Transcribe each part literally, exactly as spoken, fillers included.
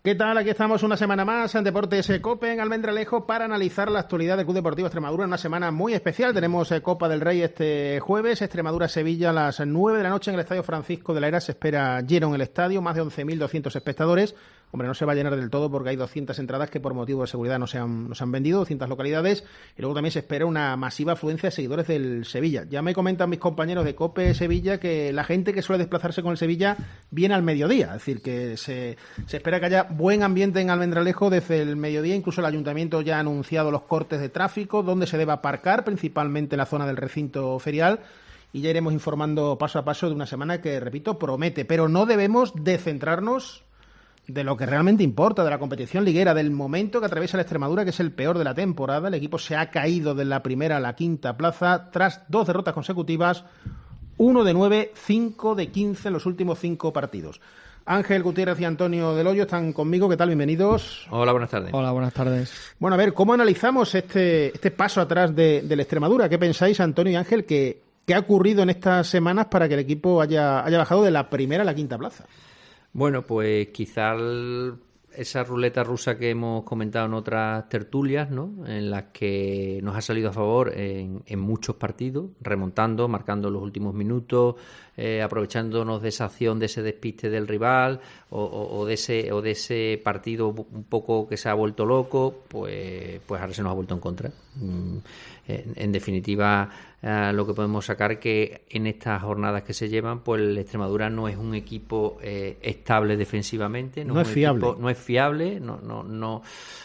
¿Qué tal? Aquí estamos una semana más en Deportes Cope en Almendralejo para analizar la actualidad del Club Deportivo Extremadura en una semana muy especial. Tenemos Copa del Rey este jueves, Extremadura-Sevilla a las nueve de la noche en el Estadio Francisco de la Era. Se espera lleno en el estadio, más de once mil doscientos espectadores. Hombre, no se va a llenar del todo porque hay doscientas entradas que por motivo de seguridad no se han, no se han vendido, doscientas localidades. Y luego también se espera una masiva afluencia de seguidores del Sevilla. Ya me comentan mis compañeros de Cope Sevilla que la gente que suele desplazarse con el Sevilla viene al mediodía. Es decir, que se, se espera que haya buen ambiente en Almendralejo desde el mediodía. Incluso el Ayuntamiento ya ha anunciado los cortes de tráfico, donde se debe aparcar, principalmente en la zona del recinto ferial. Y ya iremos informando paso a paso de una semana que, repito, promete. Pero no debemos descentrarnos de lo que realmente importa, de la competición liguera, del momento que atraviesa la Extremadura, que es el peor de la temporada. El equipo se ha caído de la primera a la quinta plaza tras dos derrotas consecutivas, uno de nueve, cinco de quince en los últimos cinco partidos. Ángel Gutiérrez y Antonio Del Hoyo están conmigo. ¿Qué tal? Bienvenidos. Hola, buenas tardes. Hola, buenas tardes. Bueno, a ver, ¿cómo analizamos este, este paso atrás de, de la Extremadura? ¿Qué pensáis, Antonio y Ángel, que, que ha ocurrido en estas semanas para que el equipo haya, haya bajado de la primera a la quinta plaza? Bueno, pues quizá esa ruleta rusa que hemos comentado en otras tertulias, ¿no? En las que nos ha salido a favor en, en muchos partidos, remontando, marcando los últimos minutos, eh, aprovechándonos de esa acción, de ese despiste del rival o, o, o de ese o de ese partido un poco que se ha vuelto loco, pues, pues ahora se nos ha vuelto en contra. Mm, en, en definitiva, eh, lo que podemos sacar que en estas jornadas que se llevan, pues el Extremadura no es un equipo eh, estable defensivamente, no, no es, es un fiable, equipo, no es fiable, no, no, no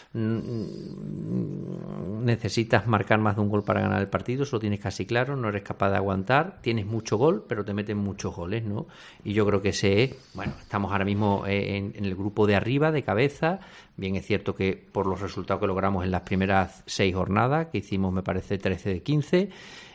necesitas marcar más de un gol para ganar el partido, eso lo tienes casi claro, no eres capaz de aguantar, tienes mucho gol, pero te meten muchos goles, ¿no? Y yo creo que ese es, bueno, estamos ahora mismo en, en el grupo de arriba, de cabeza. Bien, es cierto que por los resultados que logramos en las primeras seis jornadas, que hicimos, me parece, trece de quince,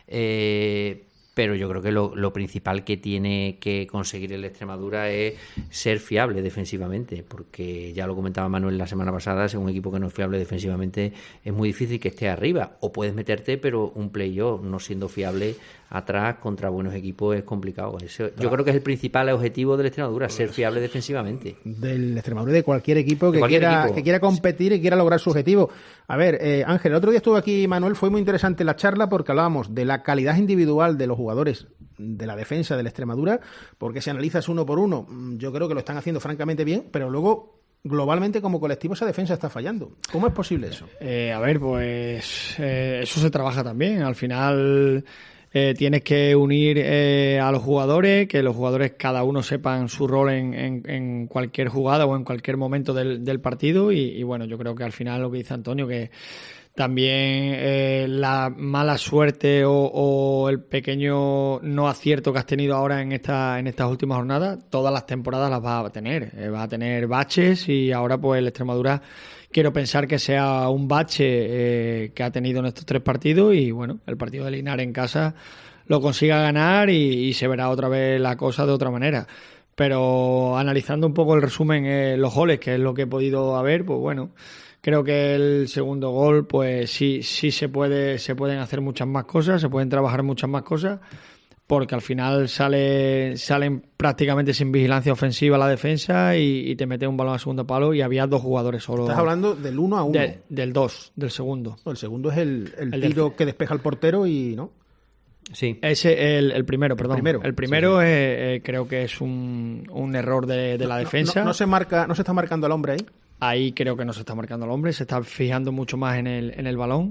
eh, pero yo creo que lo, lo principal que tiene que conseguir el Extremadura es ser fiable defensivamente, porque ya lo comentaba Manuel la semana pasada, si un equipo que no es fiable defensivamente es muy difícil que esté arriba, o puedes meterte, pero un play-off no siendo fiable atrás contra buenos equipos es complicado. Eso, yo creo que es el principal objetivo del Extremadura, ser fiable defensivamente. Del Extremadura y de cualquier equipo que, de cualquier quiera, equipo. que quiera competir y quiera lograr su objetivo. A ver, eh, Ángel, el otro día estuvo aquí Manuel, fue muy interesante la charla porque hablábamos de la calidad individual de los jugadores de la defensa del Extremadura, porque si analizas uno por uno, yo creo que lo están haciendo francamente bien, pero luego globalmente como colectivo esa defensa está fallando. ¿Cómo es posible eso? Eh, a ver, pues eh, eso se trabaja también. Al final eh, tienes que unir eh, a los jugadores, que los jugadores cada uno sepan su rol en, en, en cualquier jugada o en cualquier momento del, del partido y, y bueno, yo creo que al final lo que dice Antonio, que también eh, la mala suerte o, o el pequeño no acierto que has tenido ahora en esta en estas últimas jornadas, todas las temporadas las vas a tener. Eh, vas a tener baches y ahora pues el Extremadura quiero pensar que sea un bache eh, que ha tenido en estos tres partidos y bueno, el partido de Linares en casa lo consiga ganar y, y se verá otra vez la cosa de otra manera. Pero analizando un poco el resumen, eh, los goles, que es lo que he podido ver, pues bueno, creo que el segundo gol, pues sí, sí se puede, se pueden hacer muchas más cosas, se pueden trabajar muchas más cosas, porque al final sale, salen prácticamente sin vigilancia ofensiva la defensa y, y te mete un balón al segundo palo y había dos jugadores solo. Estás hablando del uno a uno. De, del dos, del segundo. No, el segundo es el, el, el tiro del... que despeja el portero y no. Sí. Ese, el, el primero, perdón. El primero, el primero sí, sí. Eh, eh, creo que es un, un error de, de no, la defensa. No, no, no se marca, no se está marcando al hombre ahí. Ahí creo que no se está marcando al hombre, se está fijando mucho más en el, en el balón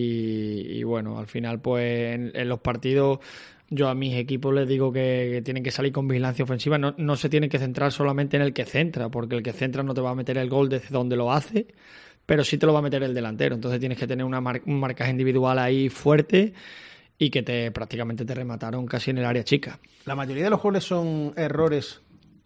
y, y bueno, al final pues en, en los partidos yo a mis equipos les digo que, que tienen que salir con vigilancia ofensiva, no, no se tienen que centrar solamente en el que centra, porque el que centra no te va a meter el gol desde donde lo hace, pero sí te lo va a meter el delantero, entonces tienes que tener una mar, un marcaje individual ahí fuerte y que te prácticamente te remataron casi en el área chica. La mayoría de los goles son errores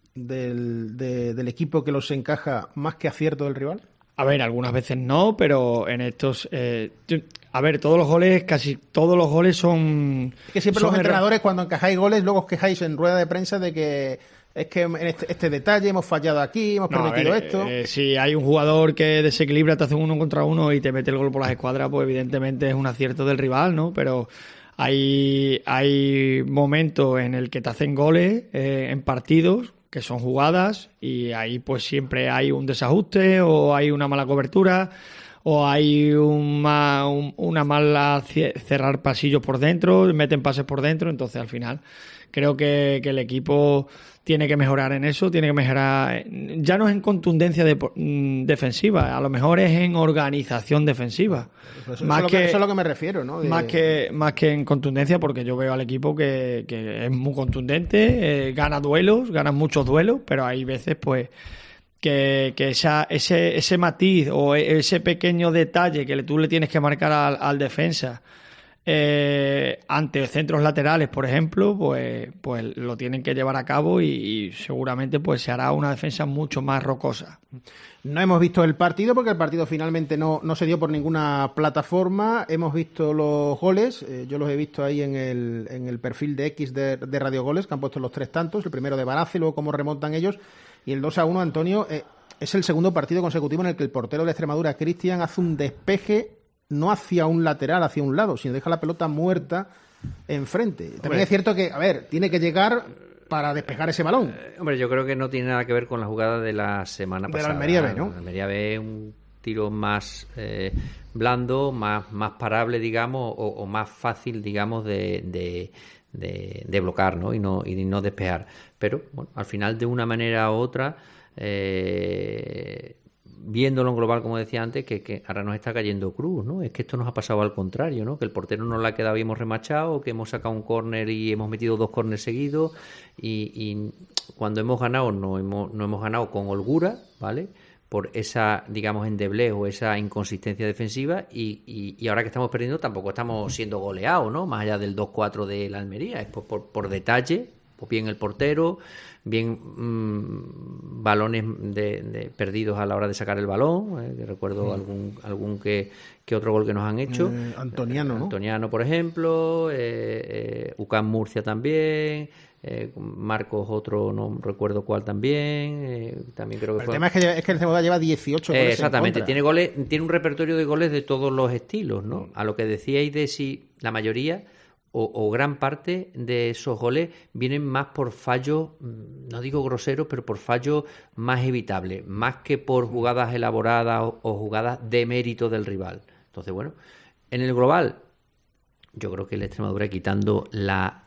Del, de, del equipo que los encaja más que acierto del rival. A ver, algunas veces no, pero en estos... Eh, a ver, todos los goles, casi todos los goles son... Es que siempre son los entrenadores error. Cuando encajáis goles, luego os quejáis en rueda de prensa de que es que en este, este detalle hemos fallado aquí, hemos no, permitido ver, esto. Eh, si hay un jugador que desequilibra, te hace uno contra uno y te mete el gol por las escuadras, pues evidentemente es un acierto del rival, ¿no? Pero hay, hay momentos en el que te hacen goles eh, en partidos que son jugadas y ahí pues siempre hay un desajuste o hay una mala cobertura o hay un ma, un, una mala cerrar pasillos por dentro, meten pases por dentro, entonces al final creo que, que el equipo tiene que mejorar en eso, tiene que mejorar, ya no es en contundencia de, defensiva, a lo mejor es en organización defensiva. Eso, más eso, que, eso es lo que me refiero, ¿no? De... Más, que, más que en contundencia, porque yo veo al equipo que, que es muy contundente, eh, gana duelos, gana muchos duelos, pero hay veces pues que, que esa, ese, ese matiz o ese pequeño detalle que tú le tienes que marcar al, al defensa Eh, ante centros laterales, por ejemplo, pues, pues lo tienen que llevar a cabo y, y seguramente pues se hará una defensa mucho más rocosa. No hemos visto el partido porque el partido finalmente no, no se dio por ninguna plataforma. Hemos visto los goles, eh, yo los he visto ahí en el, en el perfil de X de, de Radio Goles, que han puesto los tres tantos, el primero de Barace, luego cómo remontan ellos, y el dos a uno, Antonio, eh, es el segundo partido consecutivo en el que el portero de Extremadura, Cristian, hace un despeje no hacia un lateral, hacia un lado, sino deja la pelota muerta enfrente. También hombre, es cierto que, a ver, tiene que llegar para despejar ese balón. Eh, hombre, yo creo que no tiene nada que ver con la jugada de la semana pasada. De la Almería B, ¿no? La Almería B es un tiro más eh, blando, más, más parable, digamos, o, o más fácil, digamos, de, de, de, de bloquear, ¿no? Y no, y no despejar. Pero, bueno, al final, de una manera u otra, eh, viéndolo en global, como decía antes, que, que ahora nos está cayendo cruz, ¿no? Es que esto nos ha pasado al contrario, ¿no? Que el portero no le ha quedado y hemos remachado, que hemos sacado un córner y hemos metido dos córneres seguidos y, y cuando hemos ganado no hemos, no hemos ganado con holgura, ¿vale? Por esa, digamos, endeblez o esa inconsistencia defensiva y, y, y ahora que estamos perdiendo tampoco estamos siendo goleados, ¿no? Más allá del dos cuatro de la Almería, es por, por, por detalle, pues bien el portero, bien mmm, balones de, de perdidos a la hora de sacar el balón, eh, que recuerdo mm. algún algún que, que otro gol que nos han hecho. Eh, Antoniano, ¿no? Antoniano, por ejemplo, eh, eh, U C A M Murcia también, eh, Marcos otro, no recuerdo cuál también, eh, también creo que el fue... El tema es que, es que el Extremadura lleva dieciocho goles. Eh, exactamente, tiene goles, tiene un repertorio de goles de todos los estilos, ¿no? Mm. A lo que decíais de si la mayoría... O, o gran parte de esos goles vienen más por fallos, no digo groseros, pero por fallos más evitables, más que por jugadas elaboradas o, o jugadas de mérito del rival. Entonces, bueno, en el global, yo creo que el Extremadura, quitando la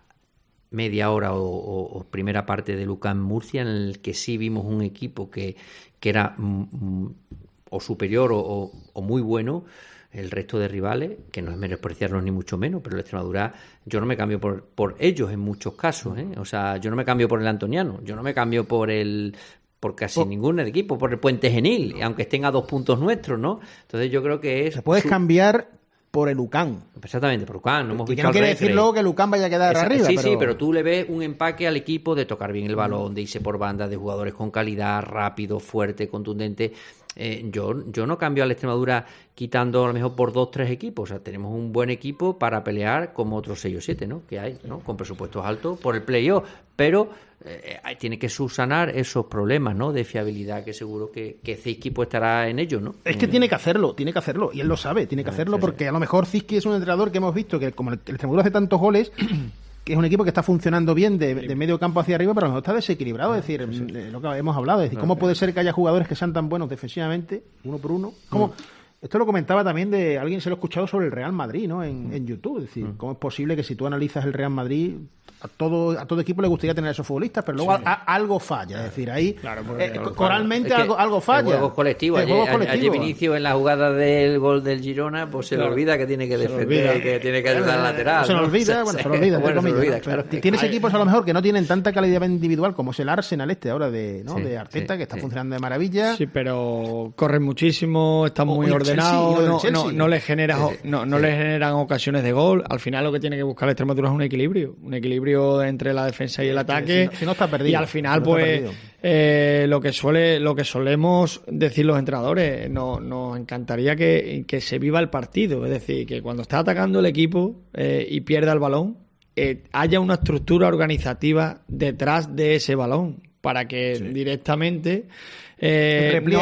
media hora o, o, o primera parte de U C A M Murcia, en el que sí vimos un equipo que, que era mm, o superior o, o, o muy bueno, el resto de rivales, que no es menospreciarlos ni mucho menos, pero el Extremadura, yo no me cambio por, por ellos en muchos casos, ¿eh? O sea, yo no me cambio por el Antoniano, yo no me cambio por el por casi por, ningún equipo, por el Puente Genil, aunque estén a dos puntos nuestros, ¿no? Entonces yo creo que es... Se puedes su... cambiar por el U C A M. Exactamente, por U C A M. No hemos que no quiere decir luego que el U C A M vaya a quedar Esa, arriba. Sí, pero... sí, pero tú le ves un empaque al equipo de tocar bien el balón, de irse por banda, de jugadores con calidad, rápido, fuerte, contundente. Eh, yo, yo no cambio a la Extremadura quitando a lo mejor por dos, tres equipos. O sea, tenemos un buen equipo para pelear como otros seis o siete, ¿no? Que hay, ¿no? Con presupuestos altos por el playoff. Pero eh, tiene que subsanar esos problemas, ¿no? De fiabilidad, que seguro que, que Zizki pues estará en ello, ¿no? Es que tiene que hacerlo, tiene que hacerlo. Y él lo sabe, tiene que hacerlo, porque a lo mejor Zizki es un entrenador que hemos visto que como el, el Extremadura hace tantos goles... que es un equipo que está funcionando bien de, de medio campo hacia arriba, pero a lo mejor está desequilibrado. Es decir, sí. lo que hemos hablado, es decir, ¿cómo puede ser que haya jugadores que sean tan buenos defensivamente, uno por uno? ¿Cómo? Mm. Esto lo comentaba también de alguien, se lo ha escuchado sobre el Real Madrid, ¿no? En, en YouTube. Es decir, ¿cómo es posible que si tú analizas el Real Madrid, a todo a todo equipo le gustaría tener a esos futbolistas, pero luego sí. a, a, algo falla? Es decir, ahí claro, eh, claro, coralmente es algo, algo falla. El juego colectivo. El juego colectivo. Ayer Vinicius en la jugada del gol del Girona, pues se claro. le olvida que tiene que defender, que tiene que ayudar al lateral. Se le olvida, ¿no? bueno, se le olvida. Bueno, comillas, se olvida ¿no? claro. Tienes equipos a lo mejor que no tienen tanta calidad individual como es el Arsenal este ahora de, ¿no? sí, de Arteta, sí, que está sí. funcionando de maravilla. Sí, pero corren muchísimo, están muy ordenados, no, no, no les genera, sí, sí, no, no sí. les generan ocasiones de gol. Al final lo que tiene que buscar la Extremadura es un equilibrio, un equilibrio entre la defensa y el ataque. Si no, si no está perdido. Y al final, si no pues, eh, lo que suele, lo que solemos decir los entrenadores, no, nos encantaría que, que se viva el partido. Es decir, que cuando está atacando el equipo eh, y pierda el balón, eh, haya una estructura organizativa detrás de ese balón para que sí. directamente eh, repliegue. No,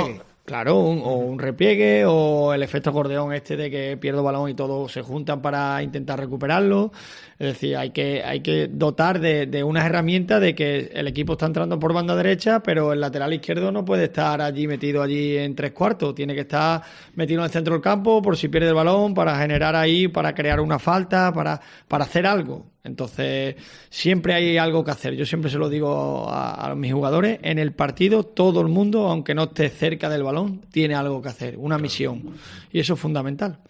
Claro, un, o un repliegue, o el efecto acordeón este de que pierdo balón y todos se juntan para intentar recuperarlo. Es decir, hay que hay que dotar de, de unas herramientas de que el equipo está entrando por banda derecha, pero el lateral izquierdo no puede estar allí metido allí en tres cuartos. Tiene que estar metido en el centro del campo por si pierde el balón, para generar ahí, para crear una falta, para, para hacer algo. Entonces, siempre hay algo que hacer. Yo siempre se lo digo a, a mis jugadores. En el partido, todo el mundo, aunque no esté cerca del balón, tiene algo que hacer, una misión. Y eso es fundamental.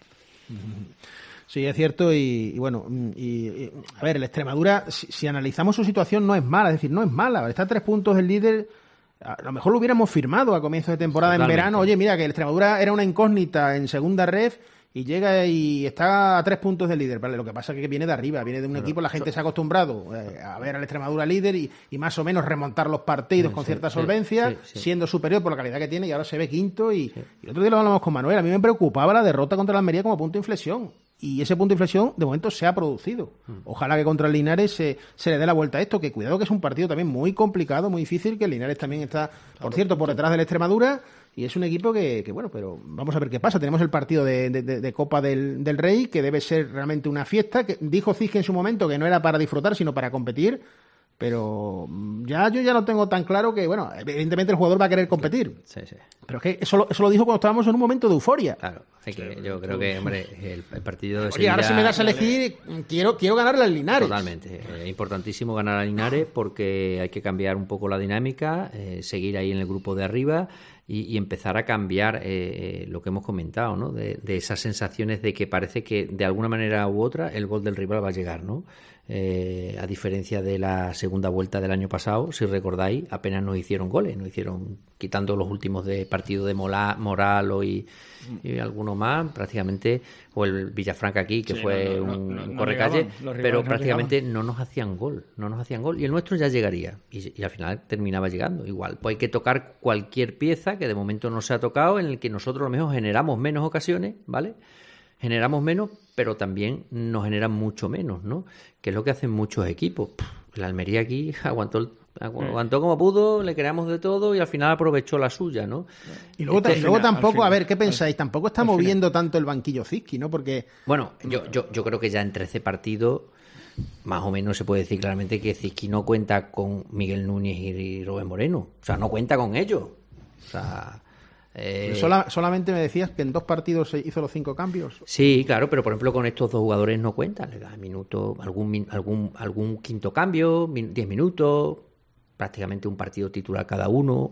Sí, es cierto. Y, y bueno, y, y, a ver, el Extremadura, si, si analizamos su situación, no es mala. Es decir, no es mala. Está a tres puntos el líder. A lo mejor lo hubiéramos firmado a comienzo de temporada. Totalmente. En verano. Oye, mira, que el Extremadura era una incógnita en segunda ref. Y llega y está a tres puntos del líder, ¿vale? Lo que pasa es que viene de arriba, viene de un claro, equipo, la gente so... se ha acostumbrado eh, a ver al Extremadura líder y, y más o menos remontar los partidos sí, con cierta sí, solvencia, sí, sí. siendo superior por la calidad que tiene, y ahora se ve quinto. Y, sí. y el otro día lo hablamos con Manuel, a mí me preocupaba la derrota contra la Almería como punto de inflexión. Y ese punto de inflexión, de momento, se ha producido. Ojalá que contra el Linares se, se le dé la vuelta a esto, que cuidado que es un partido también muy complicado, muy difícil, que el Linares también está, por cierto, por detrás del Extremadura, y es un equipo que, que bueno, pero vamos a ver qué pasa. Tenemos el partido de, de, de Copa del, del Rey, que debe ser realmente una fiesta, que dijo Cisque en su momento que no era para disfrutar, sino para competir. Pero ya yo ya no tengo tan claro que, bueno, evidentemente el jugador va a querer competir. Sí, sí. Pero es que eso lo, eso lo dijo cuando estábamos en un momento de euforia. Claro, es que sí, yo creo que, hombre, el, el partido de Oye, Sevilla... ahora si me das a elegir, quiero, quiero ganarle al Linares. Totalmente. Es importantísimo ganar al Linares porque hay que cambiar un poco la dinámica, eh, seguir ahí en el grupo de arriba y, y empezar a cambiar eh, lo que hemos comentado, ¿no? De, de esas sensaciones de que parece que de alguna manera u otra el gol del rival va a llegar, ¿no? Eh, a diferencia de la segunda vuelta del año pasado, si recordáis, apenas nos hicieron goles, nos hicieron, quitando los últimos de partido de Mola, Moralo y, y alguno más, prácticamente, o el Villafranca aquí, que sí, fue no, no, un, no, no, un correcalle, no pero prácticamente no nos hacían gol, no nos hacían gol, y el nuestro ya llegaría, y, y al final terminaba llegando igual. Pues hay que tocar cualquier pieza que de momento no se ha tocado, en el que nosotros a lo mejor generamos menos ocasiones, ¿vale? Generamos menos, pero también nos generan mucho menos, ¿no? Que es lo que hacen muchos equipos. La Almería aquí aguantó, aguantó como pudo, le creamos de todo y al final aprovechó la suya, ¿no? Y luego, este, y luego final, tampoco, a ver, ¿qué pensáis? Tampoco está moviendo final. tanto el banquillo Cisque, ¿no? Porque... Bueno, yo, yo, yo creo que ya en trece partidos, más o menos se puede decir claramente que Cisque no cuenta con Miguel Núñez y Rubén Moreno. O sea, no cuenta con ellos. O sea... Eh... Sola, solamente me decías que en dos partidos se hizo los cinco cambios. Sí, claro, pero por ejemplo con estos dos jugadores no cuenta. Le da minuto, algún algún algún quinto cambio, diez minutos, prácticamente un partido titular cada uno.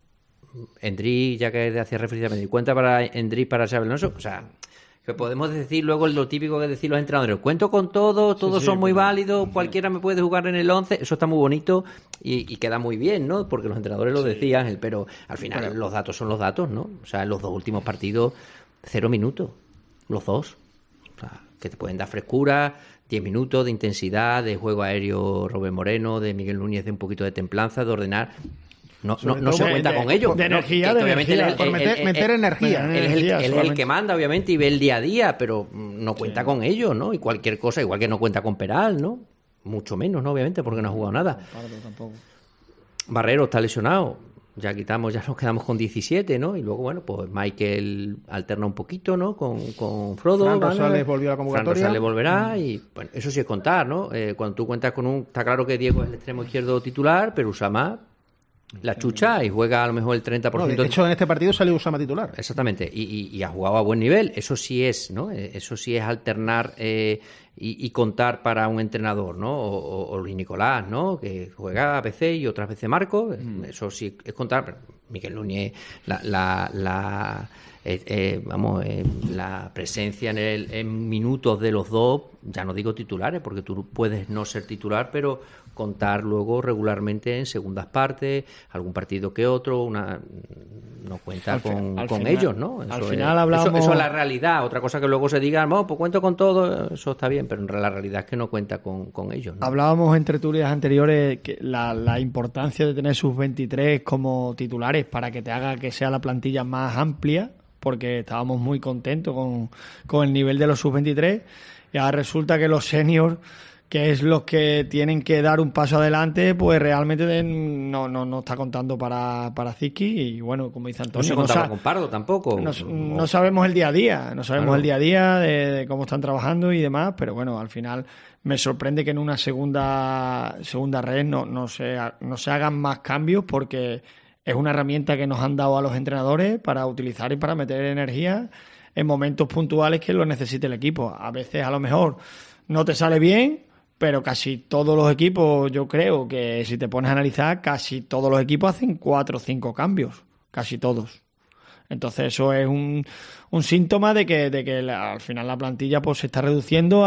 Endrick, ya que hacía referencia, me di cuenta para Endrick, para Xabi Alonso, o sea, que podemos decir luego lo típico que decir los entrenadores, cuento con todos, todos sí, sí, son muy válidos, sí. cualquiera me puede jugar en el once, eso está muy bonito y, y queda muy bien, ¿no? Porque los entrenadores lo sí. decían, pero al final claro. los datos son los datos, ¿no? O sea, en los dos últimos partidos, cero minutos, los dos. O sea, que te pueden dar frescura, diez minutos de intensidad, de juego aéreo Rubén Moreno, de Miguel Núñez, de un poquito de templanza, de ordenar... No, no, no se cuenta de, con ello. De energía, no, de obviamente energía. El, el, por meter, el, meter energía. Él es, el, él es el que manda, obviamente, y ve el día a día, pero no cuenta sí. con ello, ¿no? Y cualquier cosa, igual que no cuenta con Peral, ¿no? Mucho menos, ¿no? Obviamente, porque no ha jugado nada. Tampoco. Barrero está lesionado. Ya quitamos, ya nos quedamos con diecisiete, ¿no? Y luego, bueno, pues Michael alterna un poquito, ¿no? Con, con Frodo. Fran Rosales volvió a la convocatoria. Fran Rosales volverá y, bueno, eso sí es contar, ¿no? Eh, cuando tú cuentas con un... Está claro que Diego es el extremo izquierdo titular, pero Usama... la chucha y juega a lo mejor el treinta por ciento. No, de hecho, en este partido salió Usama titular. Exactamente, y, y, y ha jugado a buen nivel. Eso sí es, ¿no? Eso sí es alternar eh, y, y contar para un entrenador, ¿no? O, o, o Luis Nicolás, ¿no? Que juega a veces y otras veces Marco. Mm. Eso sí es contar. Pero Miguel Núñez, la... la, la Eh, eh, vamos, eh, la presencia en, el, en minutos de los dos, ya no digo titulares, porque tú puedes no ser titular, pero contar luego regularmente en segundas partes, algún partido que otro, una no cuenta al con, al con final, ellos, ¿no? Eso al es, final hablamos... Eso, eso es la realidad. Otra cosa que luego se diga, no, pues cuento con todo, eso está bien, pero en la realidad es que no cuenta con, con ellos, ¿no? Hablábamos en tertulias anteriores que la, la importancia de tener sus veintitrés como titulares para que te haga que sea la plantilla más amplia, porque estábamos muy contentos con, con el nivel de los sub veintitrés y ahora resulta que los seniors que es los que tienen que dar un paso adelante, pues realmente no, no, no está contando para, para Zizki. Y bueno, como dice Antonio, no se contaba no sa- con Pardo tampoco. No, no sabemos el día a día, no sabemos Claro. el día a día de, de cómo están trabajando y demás, pero bueno, al final me sorprende que en una segunda segunda red no, no, se, no se hagan más cambios, porque es una herramienta que nos han dado a los entrenadores para utilizar y para meter energía en momentos puntuales que lo necesite el equipo. A veces a lo mejor no te sale bien, pero casi todos los equipos, yo creo que si te pones a analizar, casi todos los equipos hacen cuatro o cinco cambios, casi todos. Entonces eso es un, un síntoma de que, de que la, al final la plantilla pues se está reduciendo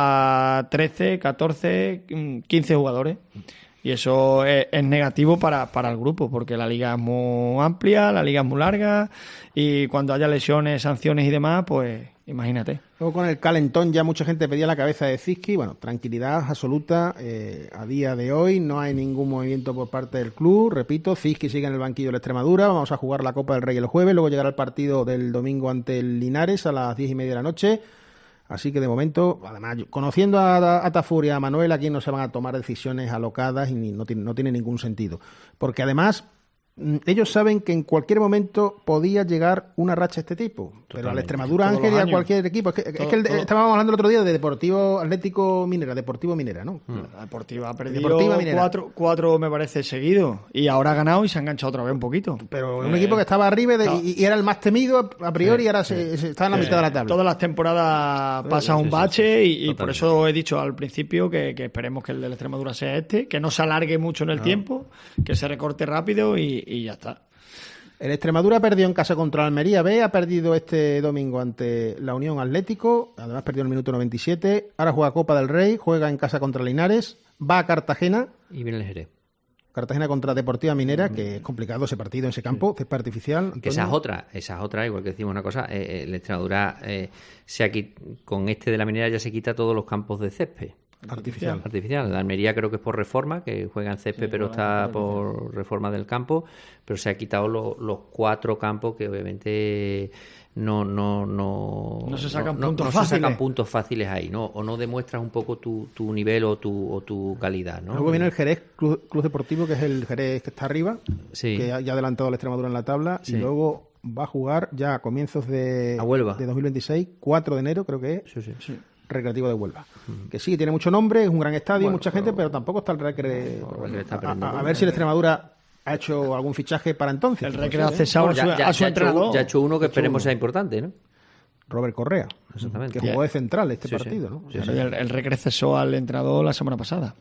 a trece, catorce, quince jugadores. Y eso es, es negativo para, para el grupo, porque la liga es muy amplia, la liga es muy larga, y cuando haya lesiones, sanciones y demás, pues imagínate. Luego con el calentón ya mucha gente pedía la cabeza de Zizki. Bueno, tranquilidad absoluta. Eh, a día de hoy no hay ningún movimiento por parte del club. Repito, Zizki sigue en el banquillo de la Extremadura. Vamos a jugar la Copa del Rey el jueves. Luego llegará el partido del domingo ante el Linares a las diez y media de la noche. Así que de momento, además, conociendo a, a Tafur y a Manuel, aquí no se van a tomar decisiones alocadas y no tiene, no tiene ningún sentido. Porque además, ellos saben que en cualquier momento podía llegar una racha de este tipo. Totalmente. Pero a la Extremadura, Todos Ángel, los y a años. cualquier equipo. Es que, Todo, es que el, todo. estábamos hablando el otro día de Deportivo Atlético Minera, Deportivo Minera, ¿no? La Deportiva ha perdido Deportiva Minera. cuatro, cuatro, me parece, seguidos. Y ahora ha ganado y se ha enganchado otra vez un poquito. Pero un Eh, equipo que estaba arriba de- no. y, y era el más temido a priori, y ahora se, se está en la mitad de la tabla. Todas las temporadas pasa sí, un sí, bache sí, y, y por totalmente. eso he dicho al principio que, que esperemos que el de la Extremadura sea este, que no se alargue mucho en el tiempo, que se recorte rápido y, y ya está. El Extremadura perdió en casa contra Almería B, ha perdido este domingo ante la Unión Atlético, además perdió en el minuto noventa y siete, ahora juega Copa del Rey, juega en casa contra Linares, va a Cartagena, Y viene el Jerez. Cartagena contra Deportiva Minera, que es complicado ese partido en ese campo, césped artificial. Que esa es otra, esa es otra, igual que decimos una cosa, eh, eh, la Extremadura eh, se ha quit- con este de la Minera ya se quita todos los campos de césped. Artificial. Artificial. La Almería creo que es por reforma, que juega en césped, Sí, pero juega está por reforma del campo, pero se ha quitado lo- los cuatro campos que obviamente no no no No se sacan no- puntos no se fáciles. sacan puntos fáciles ahí, ¿no? O no demuestras un poco tu, tu nivel o tu, o tu calidad, ¿no? Luego viene el Jerez Club, Club Deportivo, que es el Jerez que está arriba, Sí. que ya ya ha adelantado a la Extremadura en la tabla, Sí. y luego va a jugar ya a comienzos de, A Huelva. de dos mil veintiséis, cuatro de enero creo que es, Sí, sí. Recreativo de Huelva. Que sí, tiene mucho nombre, es un gran estadio, Bueno, mucha pero- gente, pero tampoco está el Recre. No, bueno, Recre está a, perdiendo a- a puntos. ver si el Extremadura ha hecho algún fichaje para entonces. El No Recre sé, ha ¿eh? cesado Ya, a su, ya- a su ya ha hecho- entrenador. ya ha hecho uno que Ha hecho esperemos uno. sea importante, ¿no? Robert Correa, Exactamente. que jugó de central este Sí, sí. partido, ¿no? Sí, O sea, sí. El, el Recre cesó al entrenador la semana pasada.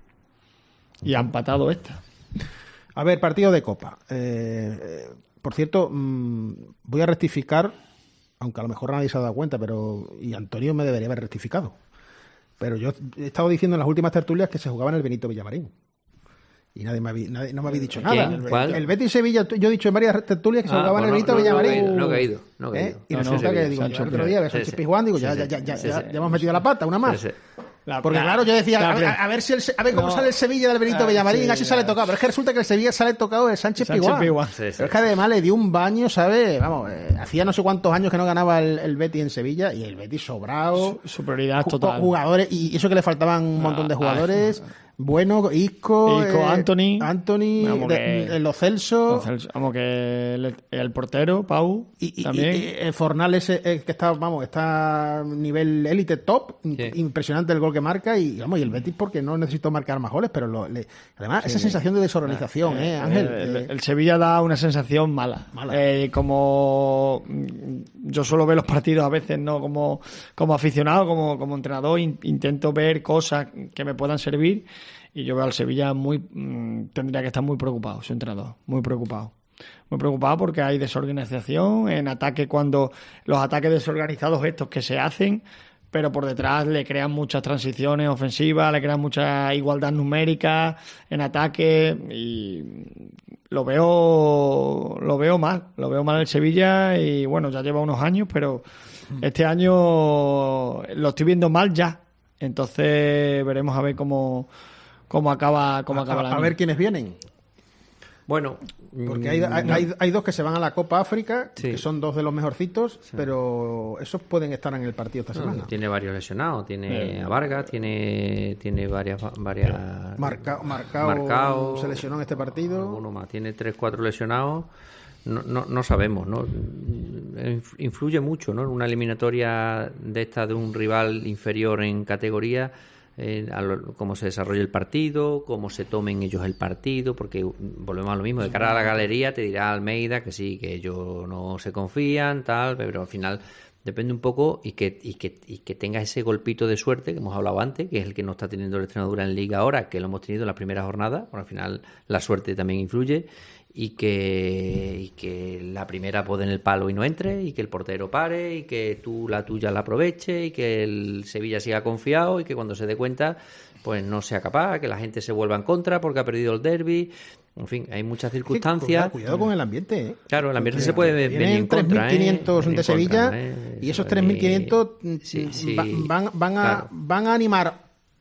Y ha empatado esta. A ver, partido de Copa. Eh, eh, por cierto, mm, voy a rectificar, aunque a lo mejor nadie se ha dado cuenta, pero y Antonio me debería haber rectificado. Pero yo he estado diciendo en las últimas tertulias que se jugaba en el Benito Villamarín. Y nadie me había, nadie- no me había dicho ¿Quién? nada. ¿Cuál? El Betis Sevilla, yo he dicho en varias tertulias que se Ah, jugaba en el pues Benito no- no- Villamarín. no he caído, no he caído. ¿Eh? Y No, no, resulta que Sevilla, digo, Sancho yo el otro Pizjuán. día, Sí, Sánchez sí. Pizjuán, digo, Sí, ya, sí. ya, ya, ya, Sí, ya, sí. ya hemos metido la pata, una más. Sí, sí. La- Porque la- claro, yo decía, la- a, ver, a ver si el, Se- a ver cómo No. sale el Sevilla del Benito Ah, Villamarín, sí, así sale ya. tocado. Pero es que resulta que el Sevilla sale tocado de Sánchez, Sánchez Pizjuán. Pizjuán. Sí, sí. Pero es que además le dio un baño, ¿sabes? Vamos, eh, hacía no sé cuántos años que no ganaba el, el Betis en Sevilla y el Betis sobrado. Su- superioridad Ju- total. Jugadores, y eso que le faltaban un montón de Ah, jugadores. Bueno, Isco, Isco, eh, Anthony. Anthony, Vamos de- que- eh, Lo Celso. Entonces, Vamos que el, el portero, Pau, Y, y- también. y- y, eh, Fornals eh, eh, que está, vamos, está a nivel élite top, in- Sí. impresionante el gol que marca y vamos, y el Betis porque no necesitó marcar más goles, pero lo- le- además esa sensación de desorganización, eh, Ángel. el, eh, el Sevilla da una sensación mala. Mala. Eh, como mm, yo suelo ver los partidos a veces, no como, como aficionado, como, como entrenador, in- intento ver cosas que me puedan servir y yo veo al Sevilla muy mm, tendría que estar muy preocupado, su entrenador, muy preocupado. Muy preocupado porque hay desorganización en ataque cuando los ataques desorganizados estos que se hacen, pero por detrás le crean muchas transiciones ofensivas, le crean mucha igualdad numérica en ataque y lo veo lo veo mal, lo veo mal el Sevilla y bueno, ya lleva unos años, pero este año lo estoy viendo mal ya. Entonces veremos a ver cómo cómo acaba cómo acaba el a, año. a ver quiénes vienen. Bueno, Porque hay, hay, hay, hay dos que se van a la Copa África, sí. que son dos de los mejorcitos, sí. pero esos pueden estar en el partido esta semana. No, tiene varios lesionados, tiene a Vargas, tiene tiene varias... varias Marcao, Marcao, Marcao se lesionó en este partido. Uno más, tiene tres, cuatro lesionados. No, no, no sabemos, ¿no? Influye mucho, ¿no? En una eliminatoria de esta de un rival inferior en categoría, eh, a lo, cómo se desarrolla el partido, cómo se tomen ellos el partido, porque volvemos a lo mismo, de cara a la galería te dirá Almeida que sí, que ellos no se confían, tal, pero al final depende un poco y que, y que, y que tenga ese golpito de suerte que hemos hablado antes, que es el que no está teniendo la Extremadura en Liga ahora, que lo hemos tenido en la primera jornada, bueno, al final la suerte también influye. Y que, y que la primera puede en el palo y no entre, y que el portero pare, y que tú la tuya la aproveche, y que el Sevilla siga confiado, y que cuando se dé cuenta pues no sea capaz, que la gente se vuelva en contra porque ha perdido el derbi. En fin, hay muchas circunstancias. Cuidado, cuidado con el ambiente, ¿eh? Claro, el ambiente porque se puede venir en contra. tres mil quinientos ¿eh? de Sevilla, ¿eh? Y esos tres mil quinientos sí, sí, van, van, a, claro. van a animar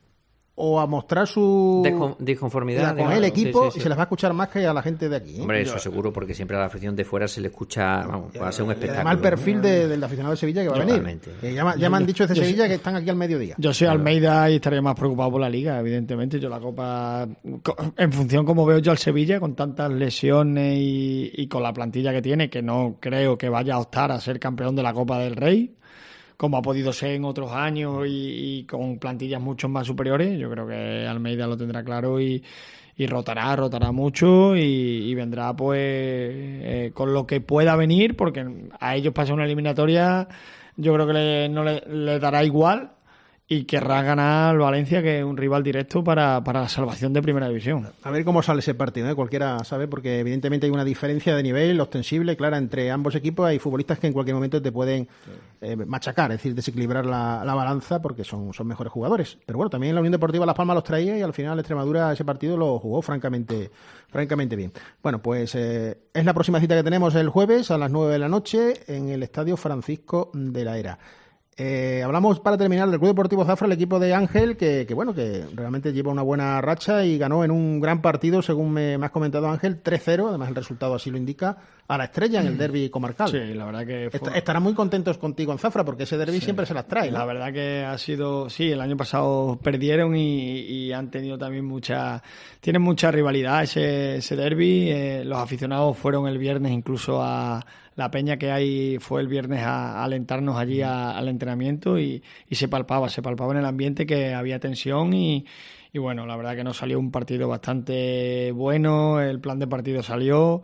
o a mostrar su Descon- disconformidad con digamos, el equipo, sí, sí, sí. Y se les va a escuchar más que a la gente de aquí, ¿eh? Hombre, eso seguro, porque siempre a la afición de fuera se le escucha, vamos, va a ser un espectáculo. Además el perfil de, del aficionado de Sevilla que va a venir. Que ya, ya me han dicho desde yo, Sevilla que están aquí al mediodía. Yo soy Almeida y estaría más preocupado por la Liga, evidentemente. Yo la Copa, en función como veo yo al Sevilla, con tantas lesiones y, y con la plantilla que tiene, que no creo que vaya a optar a ser campeón de la Copa del Rey, como ha podido ser en otros años y, y con plantillas mucho más superiores. Yo creo que Almeida lo tendrá claro y, y rotará, rotará mucho y, y vendrá pues eh, con lo que pueda venir, porque a ellos pasa una eliminatoria, yo creo que le, no le, le dará igual y querrá ganar al Valencia, que es un rival directo para, para la salvación de Primera División. A ver cómo sale ese partido, ¿eh? Cualquiera sabe, porque evidentemente hay una diferencia de nivel ostensible, clara, entre ambos equipos. Hay futbolistas que en cualquier momento te pueden eh, machacar, es decir, desequilibrar la, la balanza, porque son, son mejores jugadores. Pero bueno, también la Unión Deportiva Las Palmas los traía y al final Extremadura ese partido lo jugó francamente, francamente bien. Bueno, pues eh, es la próxima cita que tenemos el jueves a las nueve de la noche en el Estadio Francisco de la Era. Eh, hablamos para terminar del Club Deportivo Zafra, el equipo de Ángel, que, que bueno, que realmente lleva una buena racha y ganó en un gran partido, según me, me has comentado, Ángel, tres cero, además el resultado así lo indica, a la Estrella en el derbi comarcal. Sí, la verdad que fue... Est- estarán muy contentos contigo en Zafra, porque ese derbi sí. siempre se las trae, ¿no? La verdad que ha sido, sí, el año pasado perdieron y, y han tenido también mucha, tienen mucha rivalidad ese, ese derbi. Eh, los aficionados fueron el viernes incluso a la peña que hay, fue el viernes a, a alentarnos allí a, al entrenamiento y, y se palpaba, se palpaba en el ambiente que había tensión y, y bueno, la verdad que nos salió un partido bastante bueno, el plan de partido salió.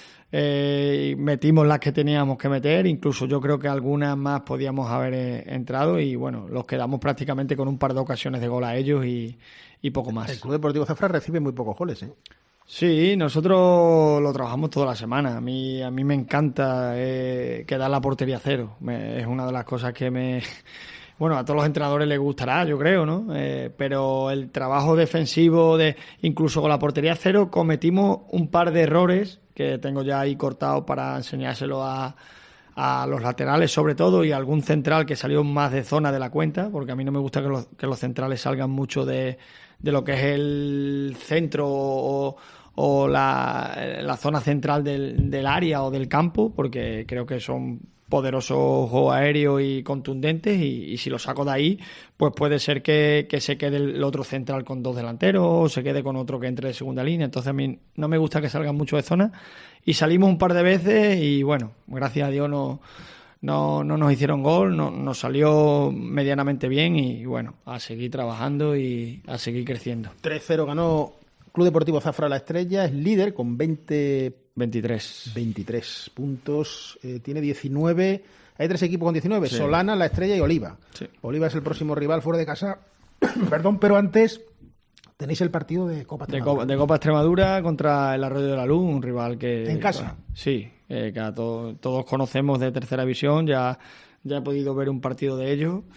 Eh, metimos las que teníamos que meter, incluso yo creo que algunas más podíamos haber eh, entrado y bueno, los quedamos prácticamente con un par de ocasiones de gol a ellos y, y poco más. El Club Deportivo Zafra recibe muy pocos goles, ¿eh? Sí, nosotros lo trabajamos toda la semana. A mí, a mí me encanta eh, quedar la portería cero. Me, es una de las cosas que me... Bueno, a todos los entrenadores les gustará, yo creo, ¿no? Eh, pero el trabajo defensivo, de incluso con la portería cero, cometimos un par de errores que tengo ya ahí cortados para enseñárselo a, a los laterales, sobre todo, y algún central que salió más de zona de la cuenta, porque a mí no me gusta que los, que los centrales salgan mucho de, de lo que es el centro o, o la, la zona central del, del área o del campo, porque creo que son poderosos juegos aéreos y contundentes y, y si lo saco de ahí, pues puede ser que, que se quede el otro central con dos delanteros o se quede con otro que entre de segunda línea. Entonces a mí no me gusta que salgan mucho de zona y salimos un par de veces y bueno, gracias a Dios no, no, no nos hicieron gol, no, nos salió medianamente bien y bueno, a seguir trabajando y a seguir creciendo. tres cero ganó Club Deportivo Zafra La Estrella, es líder con veinte veintitrés veintitrés puntos, eh, tiene diecinueve, hay tres equipos con diecinueve, sí. Solana, La Estrella y Oliva. Sí. Oliva es el próximo rival fuera de casa, perdón, pero antes tenéis el partido de Copa de Extremadura. Copa, de Copa Extremadura contra el Arroyo de la Luz, un rival que... ¿En casa? Sí, eh, que a to, todos conocemos de Tercera División, ya, ya he podido ver un partido de ellos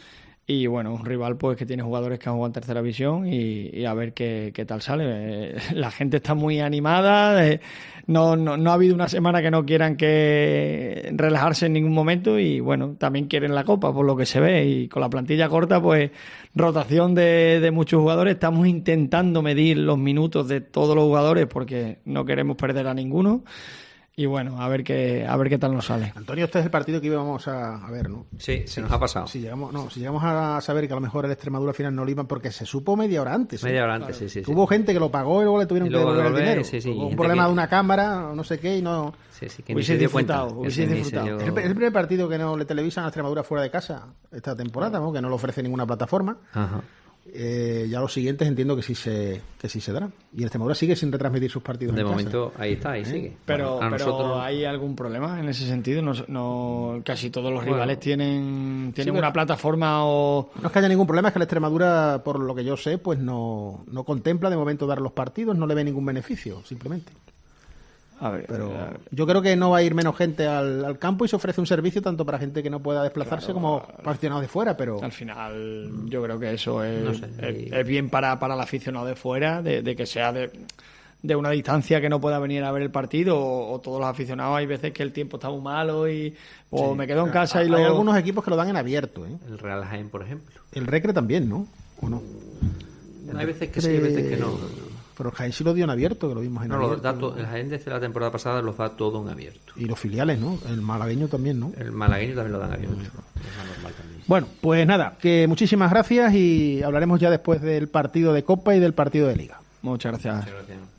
Y bueno, un rival pues que tiene jugadores que han jugado en tercera división y, y a ver qué, qué tal sale. Eh, la gente está muy animada, eh, no, no, no ha habido una semana que no quieran que relajarse en ningún momento y bueno, también quieren la Copa por lo que se ve y con la plantilla corta pues rotación de, de muchos jugadores. Estamos intentando medir los minutos de todos los jugadores porque no queremos perder a ninguno. Y bueno, a ver qué a ver qué tal nos sale. Antonio, este es el partido que íbamos a, a ver, ¿no? Sí, se nos ha pasado. Si llegamos, no, si llegamos a saber que a lo mejor el Extremadura al final no lo iban porque se supo media hora antes. Media ¿eh? hora antes, claro. sí, sí. Hubo sí. gente que lo pagó y luego le tuvieron y que devolver el dinero. Sí, sí, Hubo un problema que... de una cámara, no sé qué, y no... Sí, sí, que hubiese disfrutado, hubiese disfrutado. Yo... Es el, el primer partido que no le televisan a Extremadura fuera de casa esta temporada, ¿no? Que no lo ofrece ninguna plataforma. Ajá. Eh, ya los siguientes entiendo que sí se que sí se darán. Y el Extremadura sigue sin retransmitir sus partidos de en momento casa. Ahí está, ahí ¿Eh? sigue. Pero, bueno, a pero nosotros... ¿hay algún problema en ese sentido? No, no casi todos los rivales bueno, tienen tienen sí, una plataforma o... No es que haya ningún problema, es que el Extremadura, por lo que yo sé, pues no, no contempla de momento dar los partidos, no le ve ningún beneficio, simplemente. A ver, pero a ver. Yo creo que no va a ir menos gente al, al campo y se ofrece un servicio tanto para gente que no pueda desplazarse claro, como para aficionados de fuera, pero al final yo creo que eso es, no sé, es, es bien para, para el aficionado de fuera, de, de que sea de, de una distancia que no pueda venir a ver el partido o, o todos los aficionados hay veces que el tiempo está muy malo y o sí, me quedo en casa y hay lo... Hay algunos equipos que lo dan en abierto, ¿eh? El Real Jaén, por ejemplo. El Recre también, ¿no? ¿O no? Hay veces que sí, hay veces que no. Pero el Jaén sí lo dio en abierto, que lo vimos en no, abierto. Los datos, el Jaén desde la temporada pasada los da todo en abierto. Y los filiales, ¿no? El malagueño también, ¿no? El malagueño también lo dan abierto. Es normal también. Bueno, pues nada, que muchísimas gracias y hablaremos ya después del partido de Copa y del partido de Liga. Muchas gracias. Muchas gracias.